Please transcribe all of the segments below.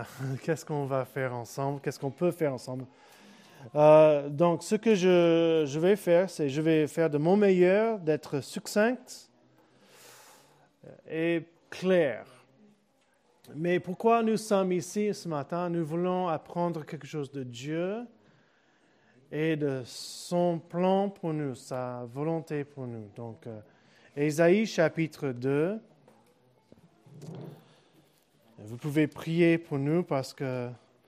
qu'est-ce qu'on va faire ensemble, qu'est-ce qu'on peut faire ensemble. Donc, ce que je vais faire, c'est je vais faire de mon meilleur d'être succinct et clair. Mais pourquoi nous sommes ici ce matin? Nous voulons apprendre quelque chose de Dieu et de son plan pour nous, sa volonté pour nous. Donc, Ésaïe chapitre 2. Vous pouvez prier pour nous parce que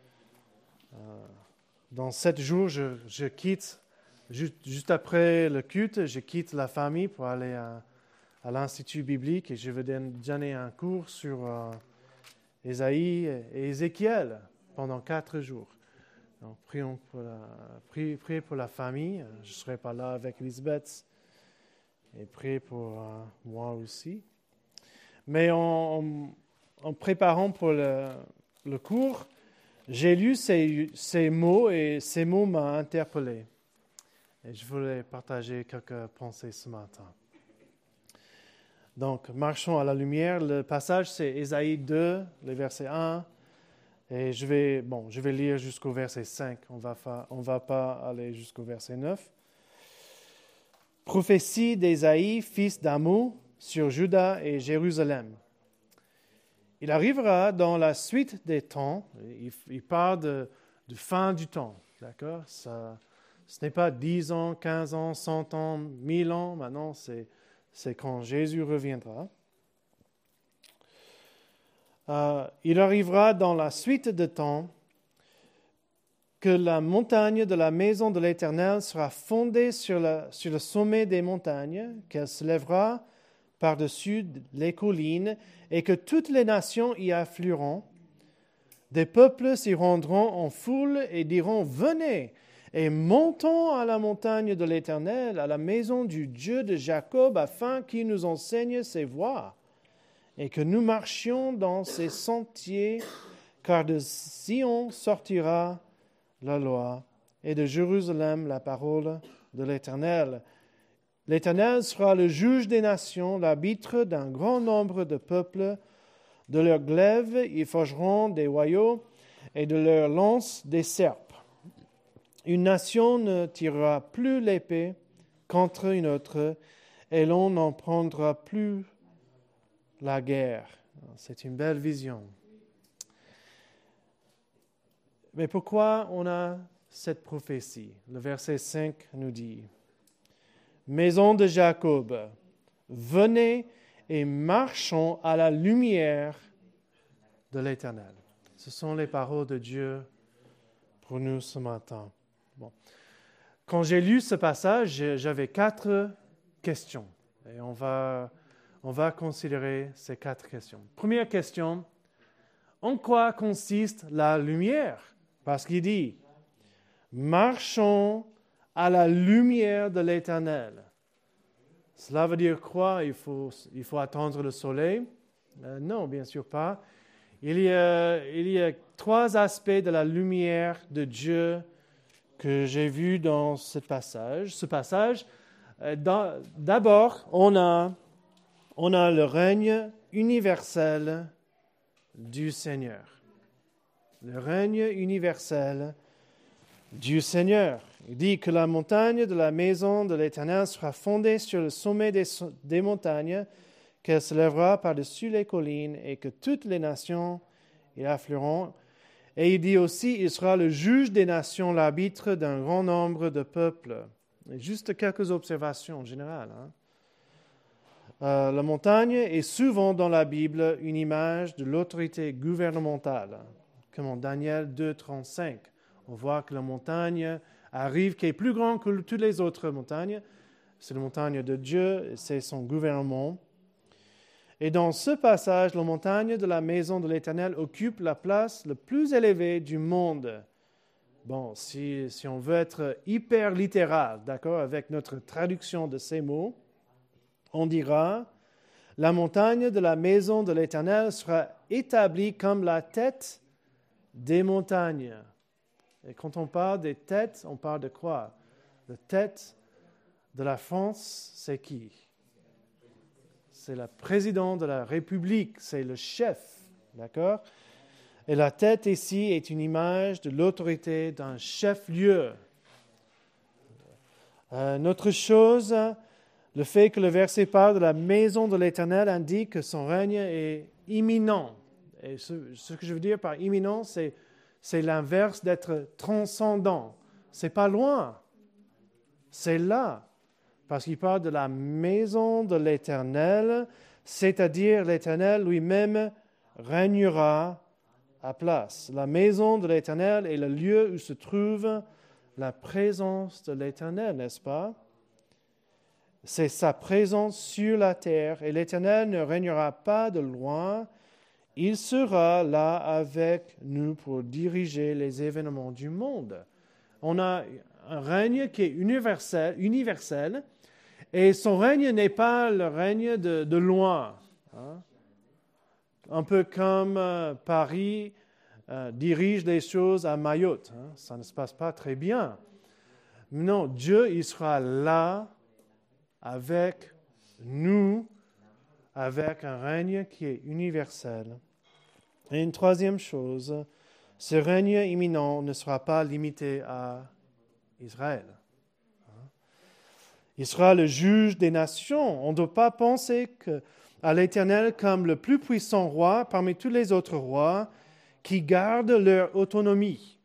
dans 7 jours, je quitte, juste après le culte, je quitte la famille pour aller à l'Institut biblique et je vais donner un cours sur Ésaïe et Ézéchiel pendant 4 jours. Donc, priez pour la famille. Je ne serai pas là avec Elisabeth. Et priez pour moi aussi. Mais en préparant pour le cours, j'ai lu ces mots et ces mots m'ont interpellé. Et je voulais partager quelques pensées ce matin. Donc, marchons à la lumière. Le passage, c'est Ésaïe 2, le verset 1. Et je vais lire jusqu'au verset 5. On va pas aller jusqu'au verset 9. Prophétie d'Ésaïe, fils d'Amo, sur Juda et Jérusalem. Il arrivera dans la suite des temps, il parle de fin du temps, d'accord? Ce n'est pas 10 ans, 15 ans, 100 ans, 1000 ans, maintenant c'est quand Jésus reviendra. Il arrivera dans la suite des temps que la montagne de la maison de l'Éternel sera fondée sur le sommet des montagnes, qu'elle se lèvera par-dessus les collines, et que toutes les nations y afflueront. Des peuples s'y rendront en foule et diront, « Venez, et montons à la montagne de l'Éternel, à la maison du Dieu de Jacob, afin qu'il nous enseigne ses voies, et que nous marchions dans ses sentiers, car de Sion sortira la loi, et de Jérusalem la parole de l'Éternel. L'Éternel sera le juge des nations, l'arbitre d'un grand nombre de peuples. De leurs glaives, ils forgeront des hoyaux, et de leurs lances des serpes. Une nation ne tirera plus l'épée contre une autre, et l'on n'en prendra plus la guerre. C'est une belle vision. Mais pourquoi on a cette prophétie? Le verset 5 nous dit, « Maison de Jacob, venez et marchons à la lumière de l'Éternel. » Ce sont les paroles de Dieu pour nous ce matin. Bon. Quand j'ai lu ce passage, j'avais 4 questions. Et on va considérer ces 4 questions. Première question, en quoi consiste la lumière? Parce qu'il dit, marchons à la lumière de l'Éternel. Cela veut dire quoi? Il faut attendre le soleil? Non, bien sûr pas. Il y a 3 aspects de la lumière de Dieu que j'ai vus dans ce passage. D'abord, on a le règne universel du Seigneur. Le règne universel du Seigneur. Il dit que la montagne de la maison de l'Éternel sera fondée sur le sommet des montagnes, qu'elle se lèvera par-dessus les collines et que toutes les nations y afflueront. Et il dit aussi, il sera le juge des nations, l'arbitre d'un grand nombre de peuples. Et juste quelques observations générales. La montagne est souvent dans la Bible une image de l'autorité gouvernementale, comme en Daniel 2,35. On voit que la montagne arrive, qui est plus grande que toutes les autres montagnes. C'est la montagne de Dieu, c'est son gouvernement. Et dans ce passage, la montagne de la maison de l'Éternel occupe la place la plus élevée du monde. Bon, si on veut être hyper littéral, d'accord, avec notre traduction de ces mots, on dira, la montagne de la maison de l'Éternel sera établie comme la tête des montagnes. Et quand on parle des têtes, on parle de quoi? La tête de la France, c'est qui? C'est le président de la République, c'est le chef, d'accord? Et la tête ici est une image de l'autorité d'un chef-lieu. Une autre chose, le fait que le verset parle de la maison de l'Éternel indique que son règne est imminent. Et ce que je veux dire par imminent, c'est l'inverse d'être transcendant. C'est pas loin, c'est là. Parce qu'il parle de la maison de l'Éternel, c'est-à-dire l'Éternel lui-même régnera à place. La maison de l'Éternel est le lieu où se trouve la présence de l'Éternel, n'est-ce pas? C'est sa présence sur la terre et l'Éternel ne régnera pas de loin. Il sera là avec nous pour diriger les événements du monde. On a un règne qui est universel et son règne n'est pas le règne de loin. Hein? Un peu comme Paris dirige les choses à Mayotte. Hein? Ça ne se passe pas très bien. Non, Dieu, il sera là avec nous, avec un règne qui est universel. Et une troisième chose, ce règne imminent ne sera pas limité à Israël. Il sera le juge des nations. On ne doit pas penser à l'Éternel comme le plus puissant roi parmi tous les autres rois qui gardent leur autonomie.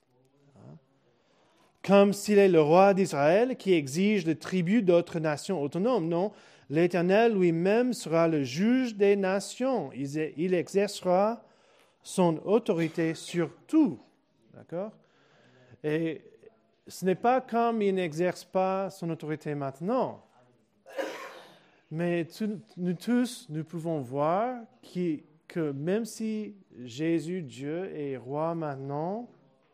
Comme s'il est le roi d'Israël qui exige le tribut d'autres nations autonomes. Non, l'Éternel lui-même sera le juge des nations. Il exercera son autorité sur tout. D'accord? Et ce n'est pas comme il n'exerce pas son autorité maintenant. Mais nous tous, nous pouvons voir que même si Jésus, Dieu, est roi maintenant,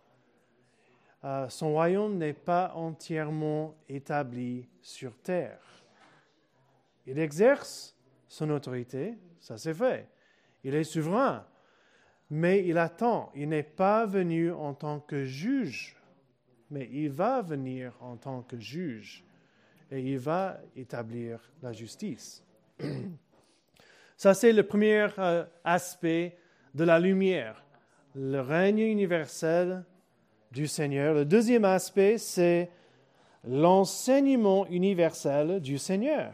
son royaume n'est pas entièrement établi sur terre. Il exerce son autorité, ça c'est vrai. Il est souverain, mais il attend. Il n'est pas venu en tant que juge, mais il va venir en tant que juge et il va établir la justice. Ça c'est le premier aspect de la lumière, le règne universel du Seigneur. Le deuxième aspect, c'est l'enseignement universel du Seigneur.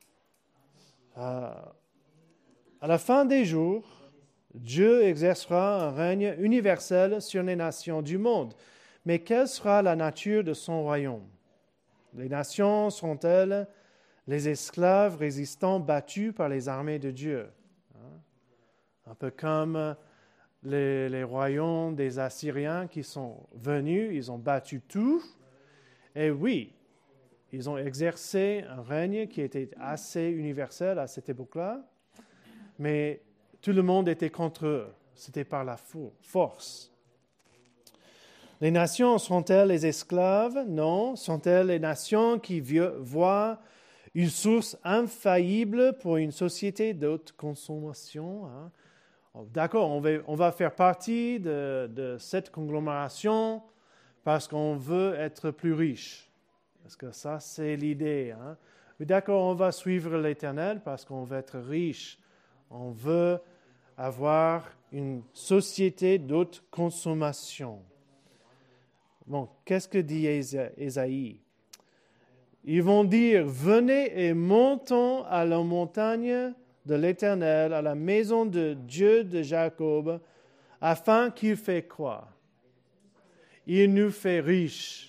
À la fin des jours, Dieu exercera un règne universel sur les nations du monde. Mais quelle sera la nature de son royaume? Les nations sont-elles les esclaves résistants battus par les armées de Dieu? Un peu comme les royaumes des Assyriens qui sont venus, ils ont battu tout. Et oui, ils ont exercé un règne qui était assez universel à cette époque-là, mais tout le monde était contre eux. C'était par la force. Les nations sont-elles les esclaves? Non. Sont-elles les nations qui voient une source infaillible pour une société d'haute consommation? Hein? D'accord, on va faire partie de cette conglomération parce qu'on veut être plus riche. Parce que ça, c'est l'idée. Hein? Mais d'accord, on va suivre l'Éternel parce qu'on veut être riche. On veut avoir une société d'haute consommation. Bon, qu'est-ce que dit Ésaïe? Ils vont dire, venez et montons à la montagne de l'Éternel, à la maison de Dieu de Jacob, afin qu'il fait quoi? Il nous fait riches.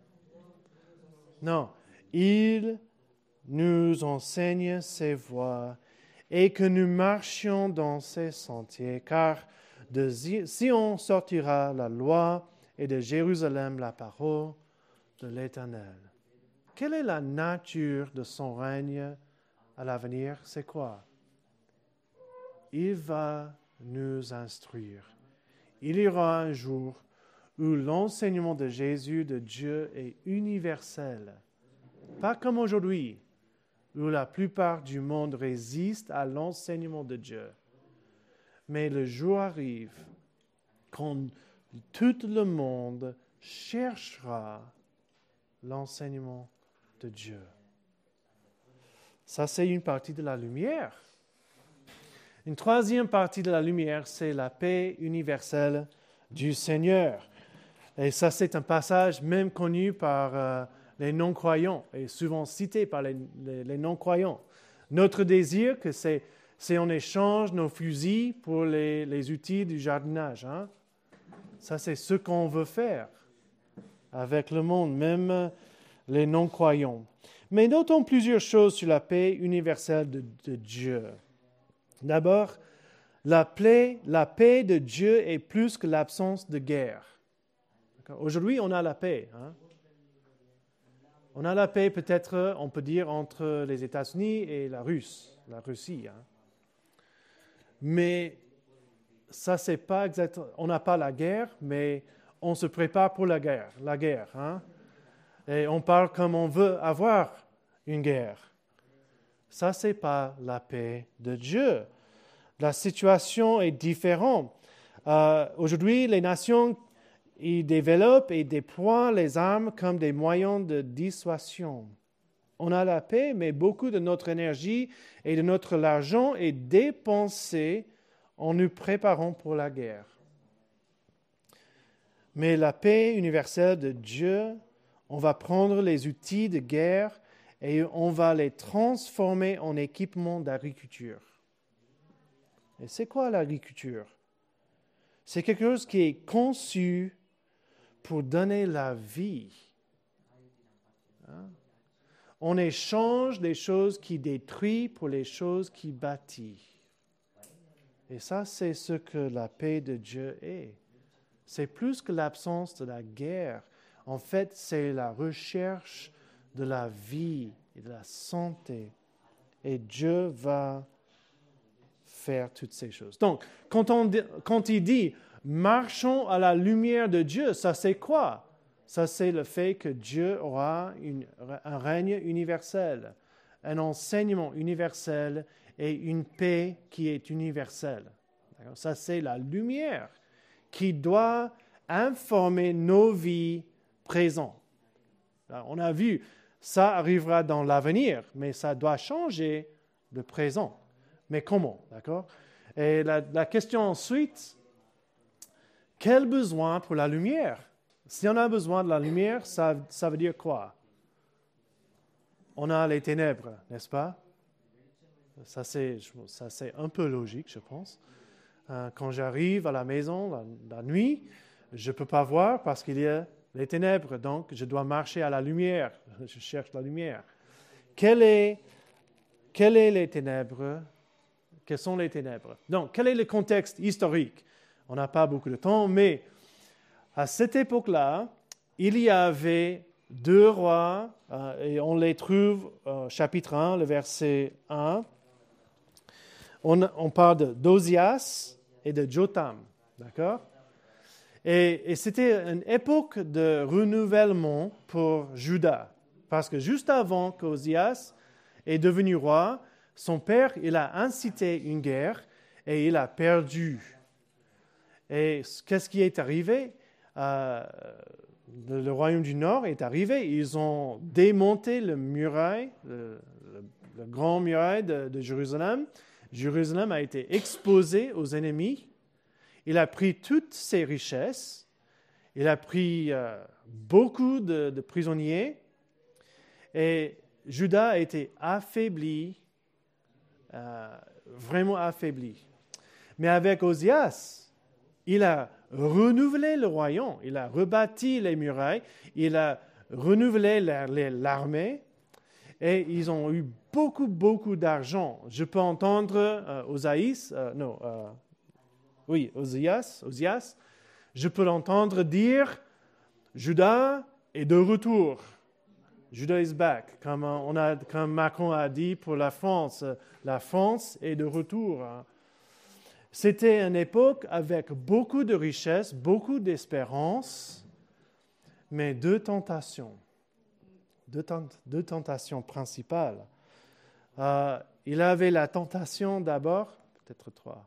Non, il nous enseigne ses voies et que nous marchions dans ses sentiers, car de Sion sortira la loi et de Jérusalem la parole de l'Éternel. Quelle est la nature de son règne à l'avenir? C'est quoi? Il va nous instruire. Il y aura un jour où l'enseignement de Jésus, de Dieu, est universel. Pas comme aujourd'hui, où la plupart du monde résiste à l'enseignement de Dieu. Mais le jour arrive quand tout le monde cherchera l'enseignement de Dieu. Ça, c'est une partie de la lumière. Une troisième partie de la lumière, c'est la paix universelle du Seigneur. Et ça, c'est un passage même connu par les non-croyants et souvent cité par les non-croyants. Notre désir, c'est on échange nos fusils pour les outils du jardinage. Hein? Ça, c'est ce qu'on veut faire avec le monde, même les non-croyants. Mais notons plusieurs choses sur la paix universelle de Dieu. D'abord, la paix de Dieu est plus que l'absence de guerre. Aujourd'hui, on a la paix. Hein? On a la paix, peut-être, on peut dire, entre les États-Unis et la Russie. Hein? Mais ça, c'est pas exactement. On n'a pas la guerre, mais on se prépare pour la guerre. Hein? Et on parle comme on veut avoir une guerre. Ça, c'est pas la paix de Dieu. La situation est différente. Aujourd'hui, les nations ils développent et déploient les armes comme des moyens de dissuasion. On a la paix, mais beaucoup de notre énergie et de notre argent est dépensé en nous préparant pour la guerre. Mais la paix universelle de Dieu, on va prendre les outils de guerre et on va les transformer en équipement d'agriculture. Et c'est quoi l'agriculture? C'est quelque chose qui est conçu pour donner la vie. Hein? On échange des choses qui détruisent pour les choses qui bâtissent. Et ça, c'est ce que la paix de Dieu est. C'est plus que l'absence de la guerre. En fait, c'est la recherche de la vie et de la santé. Et Dieu va faire toutes ces choses. Donc, quand il dit « marchons à la lumière de Dieu », ça c'est quoi? Ça c'est le fait que Dieu aura un règne universel, un enseignement universel et une paix qui est universelle. D'accord? Ça c'est la lumière qui doit informer nos vies présentes. Alors, on a vu, ça arrivera dans l'avenir, mais ça doit changer le présent. Mais comment, d'accord? Et la question ensuite, quel besoin pour la lumière? Si on a besoin de la lumière, ça veut dire quoi? On a les ténèbres, n'est-ce pas? Ça, c'est un peu logique, je pense. Quand j'arrive à la maison la nuit, je ne peux pas voir parce qu'il y a les ténèbres, donc je dois marcher à la lumière. Je cherche la lumière. Quelles sont les ténèbres? Quelles sont les ténèbres? Donc, quel est le contexte historique? On n'a pas beaucoup de temps, mais à cette époque-là, il y avait deux rois, et on les trouve au chapitre 1, le verset 1. On parle d'Ozias et de Jotham, d'accord? Et c'était une époque de renouvellement pour Juda, parce que juste avant qu'Ozias est devenu roi, son père, il a incité une guerre et il a perdu. Et qu'est-ce qui est arrivé? Le royaume du Nord est arrivé. Ils ont démonté le grand muraille de Jérusalem. Jérusalem a été exposé aux ennemis. Il a pris toutes ses richesses. Il a pris beaucoup de prisonniers. Et Juda a été affaibli. Vraiment affaibli. Mais avec Ozias, il a renouvelé le royaume, il a rebâti les murailles, il a renouvelé l'armée et ils ont eu beaucoup d'argent. Je peux entendre Ozias, je peux l'entendre dire « Juda est de retour ». Judah is back, comme Macron a dit pour la France est de retour. C'était une époque avec beaucoup de richesses, beaucoup d'espérance, mais deux tentations principales. Il avait la tentation d'abord, peut-être trois.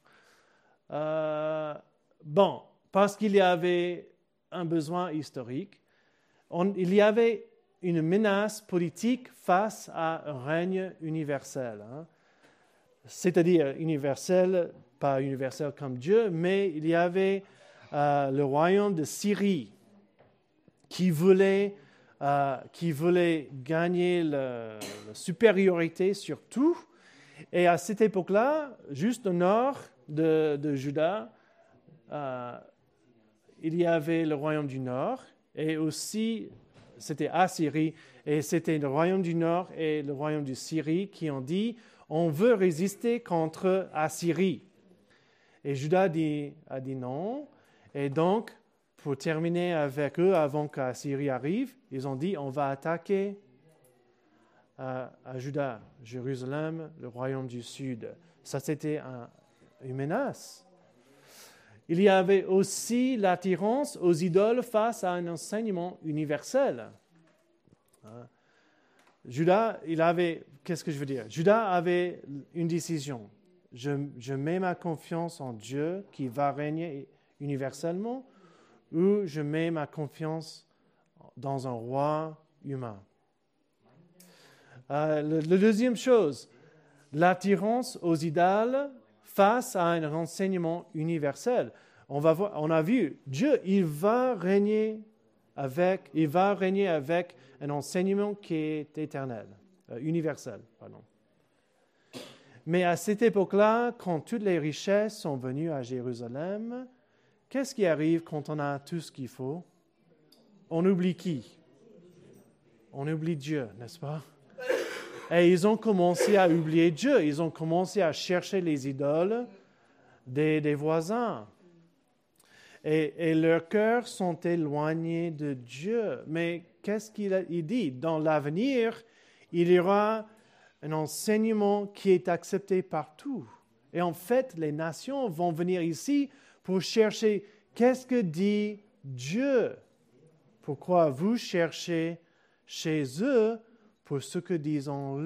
Parce qu'il y avait un besoin historique, il y avait une menace politique face à un règne universel. c'est-à-dire universel, pas universel comme Dieu, mais il y avait le royaume de Syrie qui voulait gagner la supériorité sur tout. Et à cette époque-là, juste au nord de Juda, il y avait le royaume du Nord, et aussi, c'était Assyrie, et c'était le royaume du Nord et le royaume de Syrie qui ont dit, on veut résister contre Assyrie. Et Juda a dit non, et donc, pour terminer avec eux, avant qu'Assyrie arrive, ils ont dit, on va attaquer à Juda, Jérusalem, le royaume du Sud. Ça, c'était une menace. Il y avait aussi l'attirance aux idoles face à un enseignement universel. Juda, qu'est-ce que je veux dire? Juda avait une décision. Je mets ma confiance en Dieu qui va régner universellement, ou je mets ma confiance dans un roi humain. La deuxième chose, l'attirance aux idoles face à un enseignement universel. On a vu, Dieu, il va régner avec un enseignement qui est éternel, universel, pardon. Mais à cette époque-là, quand toutes les richesses sont venues à Jérusalem, qu'est-ce qui arrive quand on a tout ce qu'il faut? On oublie qui? On oublie Dieu, n'est-ce pas? Et ils ont commencé à oublier Dieu. Ils ont commencé à chercher les idoles des voisins. Et leurs cœurs sont éloignés de Dieu. Mais qu'est-ce qu'il dit? Dans l'avenir, il y aura un enseignement qui est accepté partout. Et en fait, les nations vont venir ici pour chercher qu'est-ce que dit Dieu. Pourquoi vous cherchez chez eux pour ce que disent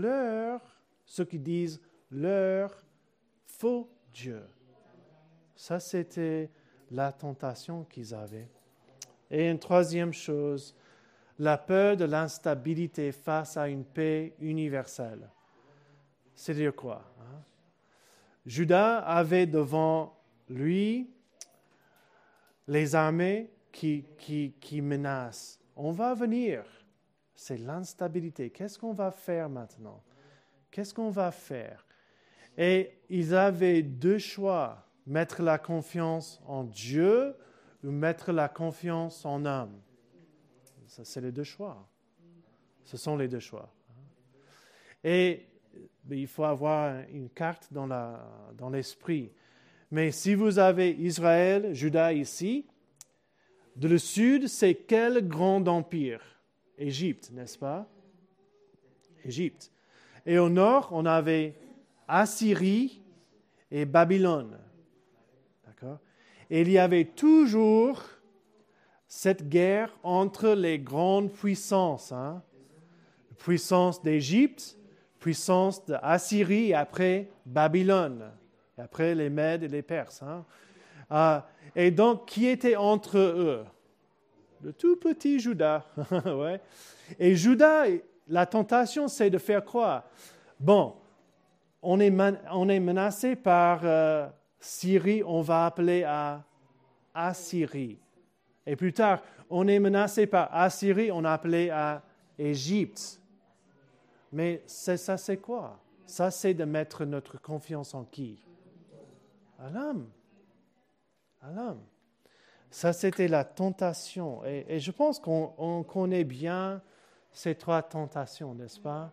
leur faux Dieu. Ça, c'était la tentation qu'ils avaient. Et une troisième chose, la peur de l'instabilité face à une paix universelle. C'est-à-dire quoi? Juda avait devant lui les armées qui menacent. On va venir. C'est l'instabilité. Qu'est-ce qu'on va faire maintenant? Qu'est-ce qu'on va faire? Et ils avaient deux choix. Mettre la confiance en Dieu ou mettre la confiance en homme. Ça, c'est les deux choix. Ce sont les deux choix. Et il faut avoir une carte dans l'esprit. Mais si vous avez Israël, Juda ici, de le sud, c'est quel grand empire? Égypte, n'est-ce pas? Égypte. Et au nord, on avait Assyrie et Babylone. D'accord? Et il y avait toujours cette guerre entre les grandes puissances. Puissance d'Égypte, puissance d'Assyrie et après Babylone. Et après les Mèdes et les Perses. Et donc, qui était entre eux? Le tout petit Juda. Ouais. Et Juda, la tentation, c'est de faire quoi? Bon, on est menacé par Syrie, on va appeler à Assyrie. Et plus tard, on est menacé par Assyrie, on a appelé à Égypte. Mais ça, c'est quoi? Ça, c'est de mettre notre confiance en qui? À l'homme. À l'homme. Ça, c'était la tentation. Et je pense qu'on connaît bien ces trois tentations, n'est-ce pas?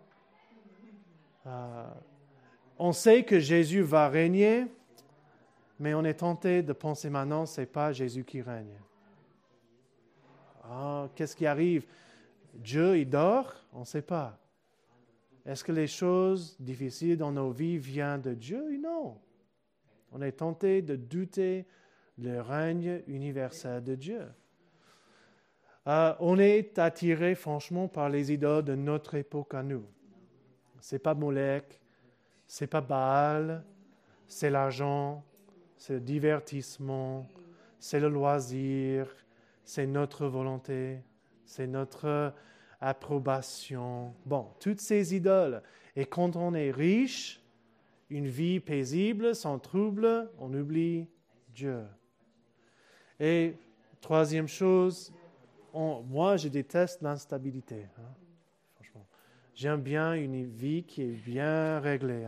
On sait que Jésus va régner, mais on est tenté de penser maintenant, ce n'est pas Jésus qui règne. Qu'est-ce qui arrive? Dieu, il dort? On ne sait pas. Est-ce que les choses difficiles dans nos vies viennent de Dieu? Non. On est tenté de douter le règne universel de Dieu. On est attiré franchement par les idoles de notre époque à nous. Ce n'est pas Molech, ce n'est pas Baal, c'est l'argent, c'est le divertissement, c'est le loisir, c'est notre volonté, c'est notre approbation. Bon, toutes ces idoles. Et quand on est riche, une vie paisible, sans trouble, on oublie Dieu. Et troisième chose, moi je déteste l'instabilité. Franchement, j'aime bien une vie qui est bien réglée.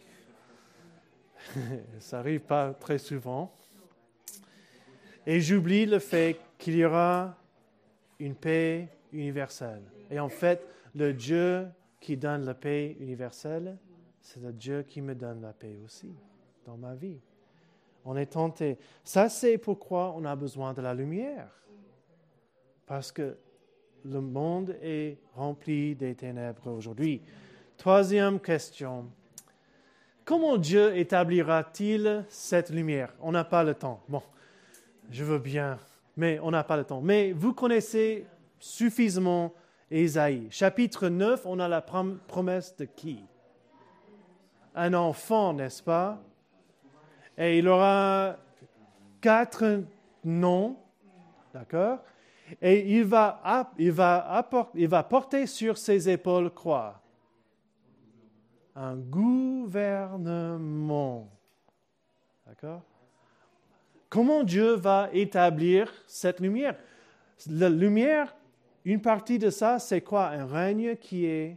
Ça n'arrive pas très souvent. Et j'oublie le fait qu'il y aura une paix universelle. Et en fait, le Dieu qui donne la paix universelle, c'est le Dieu qui me donne la paix aussi dans ma vie. On est tenté. Ça, c'est pourquoi on a besoin de la lumière. Parce que le monde est rempli des ténèbres aujourd'hui. Troisième question. Comment Dieu établira-t-il cette lumière? On n'a pas le temps. Bon, je veux bien, mais on n'a pas le temps. Mais vous connaissez suffisamment Ésaïe. Chapitre 9, on a la promesse de qui? Un enfant, n'est-ce pas? Et il aura 4 noms, d'accord? Et il va porter sur ses épaules quoi? Un gouvernement. D'accord? Comment Dieu va établir cette lumière? La lumière, une partie de ça, c'est quoi? Un règne qui est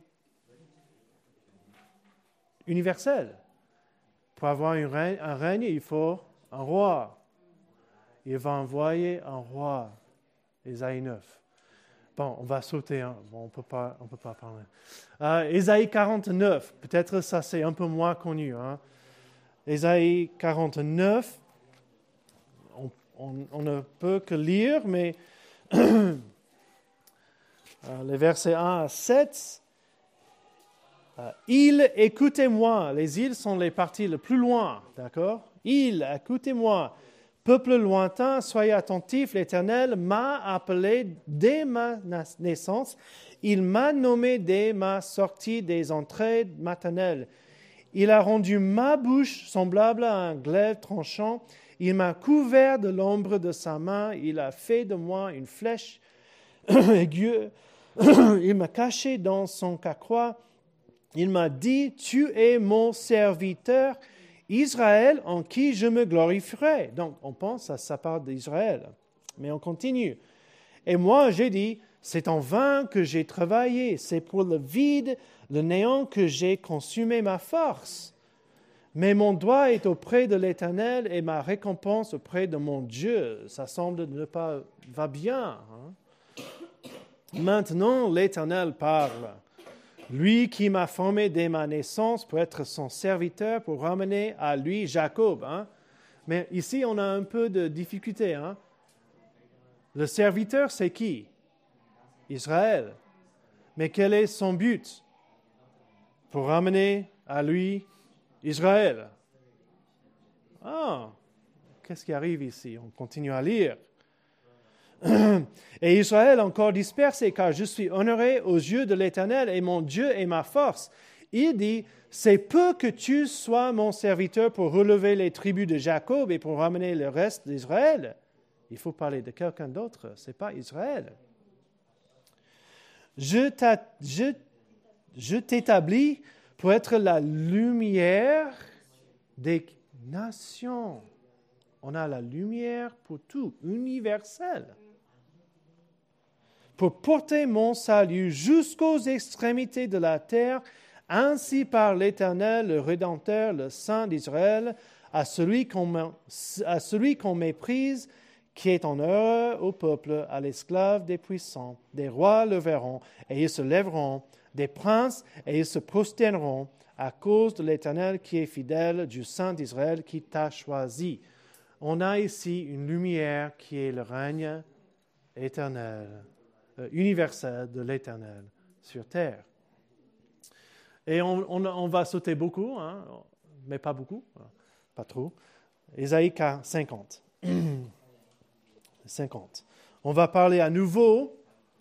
universel. Pour avoir un règne, il faut un roi. Il va envoyer un roi. Ésaïe 9. Bon, on va sauter. Bon, on peut pas parler. Ésaïe 49. Peut-être ça, c'est un peu moins connu. Ésaïe 49. On ne peut que lire, mais les versets 1 à 7. Écoutez-moi. Les îles sont les parties les plus loin, d'accord? Écoutez-moi. Peuple lointain, soyez attentifs. L'Éternel m'a appelé dès ma naissance. Il m'a nommé dès ma sortie des entrées maternelles. Il a rendu ma bouche semblable à un glaive tranchant. Il m'a couvert de l'ombre de sa main. Il a fait de moi une flèche aiguë. Il m'a caché dans son carquois. Il m'a dit, tu es mon serviteur, Israël, en qui je me glorifierai. Donc, on pense à ça part d'Israël. Mais on continue. Et moi, j'ai dit, c'est en vain que j'ai travaillé. C'est pour le vide, le néant que j'ai consumé ma force. Mais mon doigt est auprès de l'Éternel et ma récompense auprès de mon Dieu. Ça semble ne pas va bien. Maintenant, l'Éternel parle. Lui qui m'a formé dès ma naissance pour être son serviteur, pour ramener à lui Jacob. Mais ici, on a un peu de difficulté. Le serviteur, c'est qui? Israël. Mais quel est son but? Pour ramener à lui Israël. Qu'est-ce qui arrive ici? On continue à lire. Et Israël encore dispersé, car je suis honoré aux yeux de l'Éternel et mon Dieu est ma force. Il dit, c'est peu que tu sois mon serviteur pour relever les tribus de Jacob et pour ramener le reste d'Israël. Il faut parler de quelqu'un d'autre, ce n'est pas Israël. Je t'établis pour être la lumière des nations. On a la lumière pour tout, universelle. Pour porter mon salut jusqu'aux extrémités de la terre, ainsi par l'Éternel, le Rédempteur, le Saint d'Israël, à celui qu'on méprise, qui est en horreur au peuple, à l'esclave des puissants. Des rois le verront, et ils se lèveront, des princes, et ils se prosterneront, à cause de l'Éternel qui est fidèle, du Saint d'Israël qui t'a choisi. On a ici une lumière qui est le règne éternel, universel de l'Éternel sur terre. Et on va sauter beaucoup, mais pas beaucoup, pas trop. Ésaïe 50. 50. On va parler à nouveau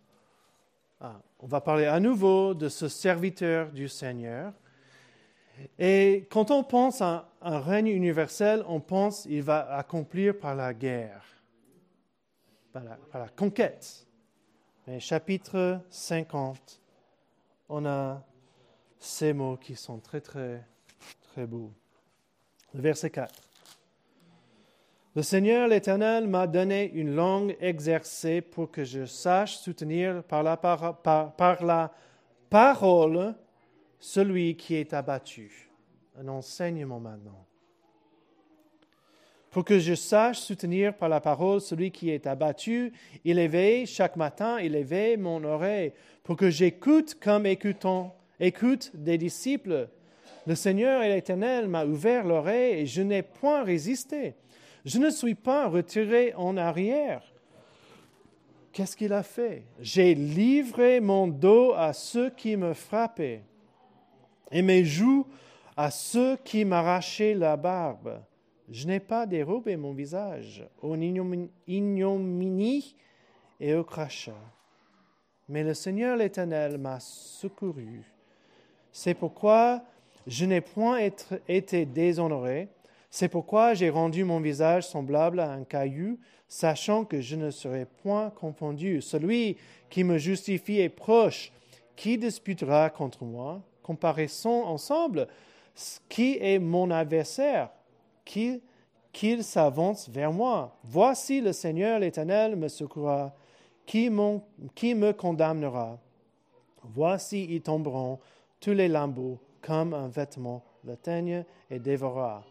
de ce serviteur du Seigneur. Et quand on pense à un règne universel, on pense qu'il va accomplir par la guerre, par la conquête. Mais chapitre 50, on a ces mots qui sont très, très, très beaux. Le verset 4. Le Seigneur l'Éternel m'a donné une langue exercée pour que je sache soutenir par la parole celui qui est abattu. Un enseignement maintenant. Pour que je sache soutenir par la parole celui qui est abattu, il éveille chaque matin, il éveille mon oreille, pour que j'écoute comme écoute des disciples. Le Seigneur et l'Éternel m'a ouvert l'oreille et je n'ai point résisté. Je ne suis pas retiré en arrière. Qu'est-ce qu'il a fait? J'ai livré mon dos à ceux qui me frappaient et mes joues à ceux qui m'arrachaient la barbe. Je n'ai pas dérobé mon visage aux ignominies et au crachat. Mais le Seigneur l'Éternel m'a secouru. C'est pourquoi je n'ai point été déshonoré. C'est pourquoi j'ai rendu mon visage semblable à un caillou, sachant que je ne serai point confondu. Celui qui me justifie est proche. Qui disputera contre moi? Comparaissons ensemble. Qui est mon adversaire? Qu'il s'avance vers moi. Voici le Seigneur l'Éternel me secourra. Qui me condamnera? Voici, ils tomberont tous les lambeaux comme un vêtement, l'atteigne et dévorera.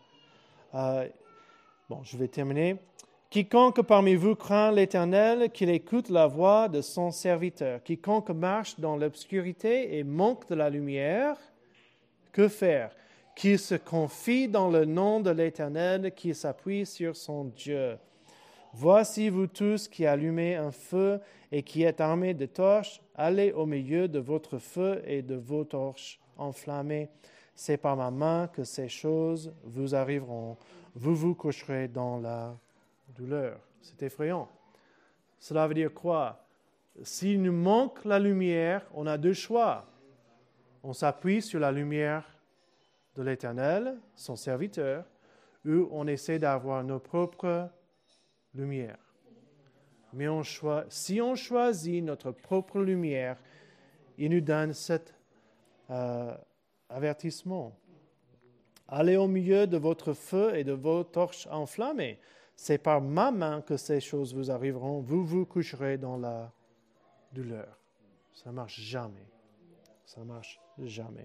Je vais terminer. Quiconque parmi vous craint l'Éternel, qu'il écoute la voix de son serviteur. Quiconque marche dans l'obscurité et manque de la lumière, que faire? Qu'il se confie dans le nom de l'Éternel, qu'il s'appuie sur son Dieu. Voici vous tous qui allumez un feu et qui êtes armés de torches, allez au milieu de votre feu et de vos torches enflammées. C'est par ma main que ces choses vous arriveront. Vous vous coucherez dans la douleur. C'est effrayant. Cela veut dire quoi? S'il nous manque la lumière, on a deux choix. On s'appuie sur la lumière de l'Éternel, son serviteur, ou on essaie d'avoir nos propres lumières. Mais si on choisit notre propre lumière, il nous donne cet avertissement. Allez au milieu de votre feu et de vos torches enflammées. C'est par ma main que ces choses vous arriveront. Vous vous coucherez dans la douleur. Ça ne marche jamais. Ça ne marche jamais.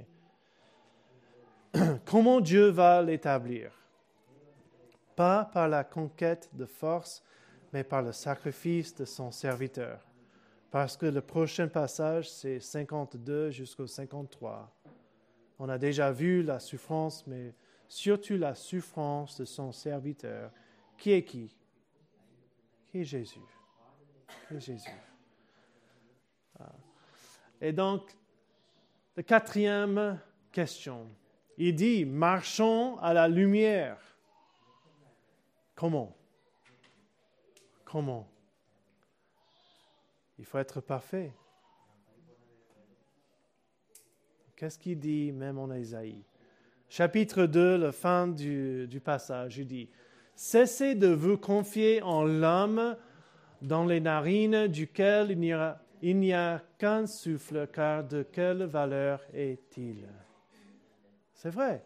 Comment Dieu va l'établir? Pas par la conquête de force, mais par le sacrifice de son serviteur. Parce que le prochain passage, c'est 52 jusqu'au 53. On a déjà vu la souffrance, mais surtout la souffrance de son serviteur. Qui est qui? Qui est Jésus? Qui est Jésus? Et donc, la quatrième question. Il dit, marchons à la lumière. Comment? Comment? Il faut être parfait. Qu'est-ce qu'il dit même en Ésaïe? Chapitre 2, la fin du passage, il dit, « Cessez de vous confier en l'homme dans les narines duquel il n'y a qu'un souffle, car de quelle valeur est-il? » C'est vrai.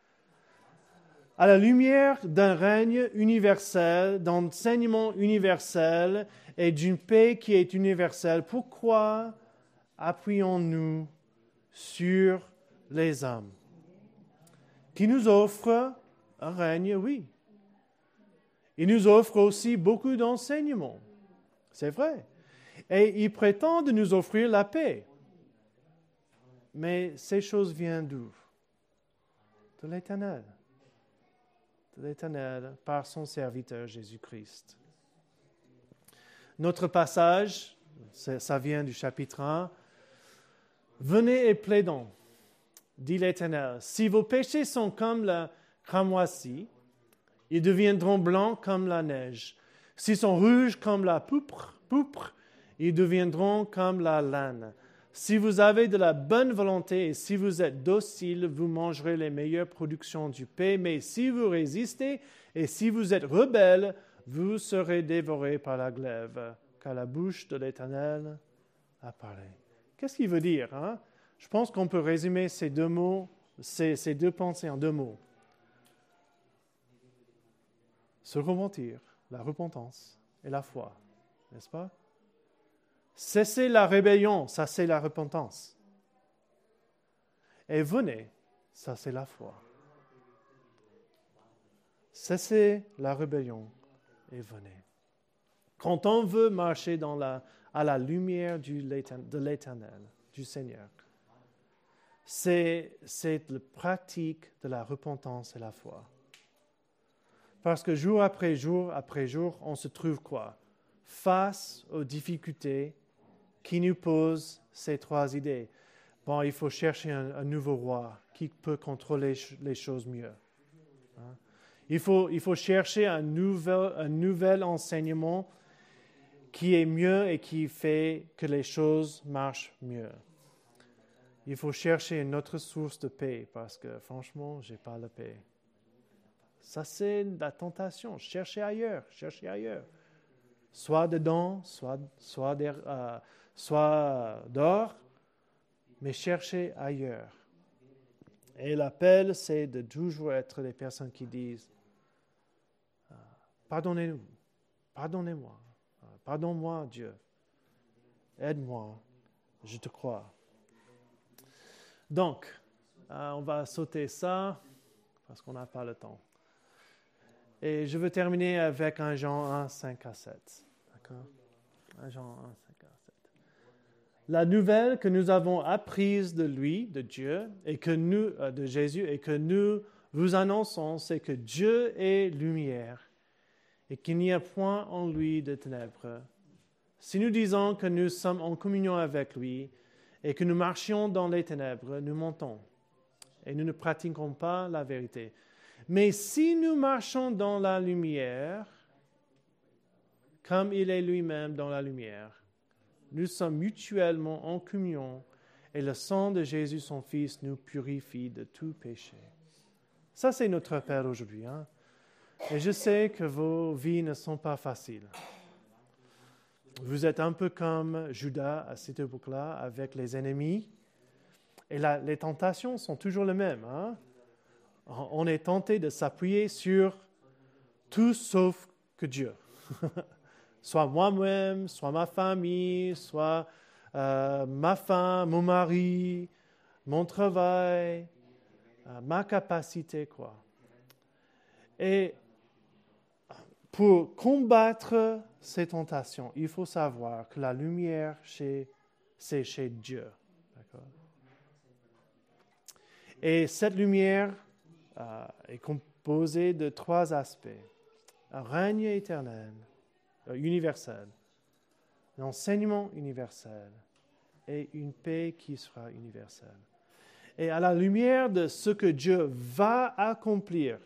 À la lumière d'un règne universel, d'enseignement universel et d'une paix qui est universelle, pourquoi appuyons-nous sur les hommes qui nous offrent un règne, oui. Ils nous offrent aussi beaucoup d'enseignements, c'est vrai. Et ils prétendent nous offrir la paix. Mais ces choses viennent d'où? De l'Éternel. De l'Éternel par son serviteur Jésus-Christ. Notre passage, ça vient du chapitre 1. « Venez et plaidons, dit l'Éternel. Si vos péchés sont comme la cramoisie, ils deviendront blancs comme la neige. S'ils sont rouges comme la pourpre, ils deviendront comme la laine. Si vous avez de la bonne volonté et si vous êtes docile, vous mangerez les meilleures productions du pays. Mais si vous résistez et si vous êtes rebelles, vous serez dévorés par la glaive, car la bouche de l'Éternel a parlé. » Qu'est-ce qu'il veut dire? Je pense qu'on peut résumer ces deux mots, ces deux pensées en deux mots. se repentir, la repentance et la foi, n'est-ce pas? Cessez la rébellion, ça c'est la repentance. Et venez, ça c'est la foi. Cessez la rébellion et venez. Quand on veut marcher à la lumière de l'Éternel, du Seigneur, c'est la pratique de la repentance et la foi. Parce que jour après jour, on se trouve quoi? Face aux difficultés qui nous posent ces trois idées. Bon, il faut chercher un nouveau roi qui peut contrôler les choses mieux. Hein? Il faut chercher un nouvel enseignement qui est mieux et qui fait que les choses marchent mieux. Il faut chercher une autre source de paix parce que franchement, je n'ai pas la paix. Ça, c'est la tentation. Cherchez ailleurs. Soit dedans, soit dehors, mais cherchez ailleurs. Et l'appel, c'est de toujours être les personnes qui disent « Pardonnez-nous, pardonnez-moi, pardonne-moi Dieu, aide-moi, je te crois. » Donc, on va sauter ça parce qu'on n'a pas le temps. Et je veux terminer avec 1 Jean 1, 5 à 7. D'accord? 1 Jean 1, 5 à 7. La nouvelle que nous avons apprise de lui, de Dieu, de Jésus, et que nous vous annonçons, c'est que Dieu est lumière et qu'il n'y a point en lui de ténèbres. Si nous disons que nous sommes en communion avec lui et que nous marchions dans les ténèbres, nous mentons et nous ne pratiquons pas la vérité. Mais si nous marchons dans la lumière, comme il est lui-même dans la lumière, nous sommes mutuellement en communion et le sang de Jésus, son Fils, nous purifie de tout péché. Ça, c'est notre appel aujourd'hui. Hein? Et je sais que vos vies ne sont pas faciles. Vous êtes un peu comme Judas à cette époque-là, avec les ennemis. Et les tentations sont toujours les mêmes. Hein? On est tenté de s'appuyer sur tout sauf que Dieu. Soit moi-même, soit ma famille, soit ma femme, mon mari, mon travail, ma capacité, quoi. Et pour combattre ces tentations, il faut savoir que la lumière, c'est chez Dieu. D'accord? Et cette lumière est composée de 3 aspects. Un règne éternel, universel, un enseignement universel et une paix qui sera universelle. Et à la lumière de ce que Dieu va accomplir,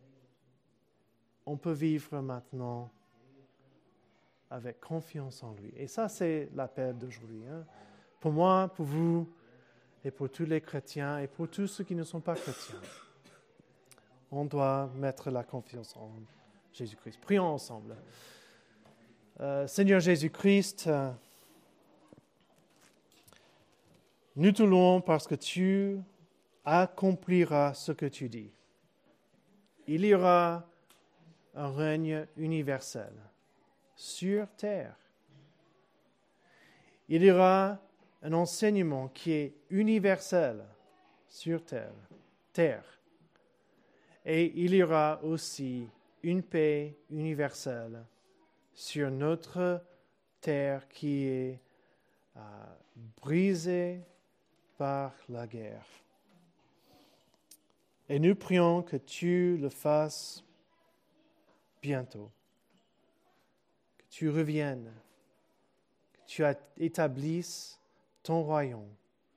on peut vivre maintenant avec confiance en lui. Et ça, c'est l'appel d'aujourd'hui. Hein? Pour moi, pour vous, et pour tous les chrétiens, et pour tous ceux qui ne sont pas chrétiens. On doit mettre la confiance en Jésus-Christ. Prions ensemble. Seigneur Jésus-Christ, nous te louons parce que tu accompliras ce que tu dis. Il y aura un règne universel sur terre. Il y aura un enseignement qui est universel sur terre. Et il y aura aussi une paix universelle sur notre terre qui est brisée par la guerre. Et nous prions que tu le fasses bientôt, que tu reviennes, que tu établisses ton royaume.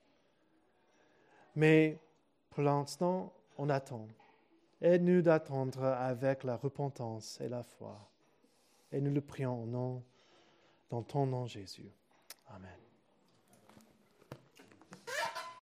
Mais pour l'instant, on attend. Aide-nous d'attendre avec la repentance et la foi. Et nous le prions dans ton nom, Jésus. Amen.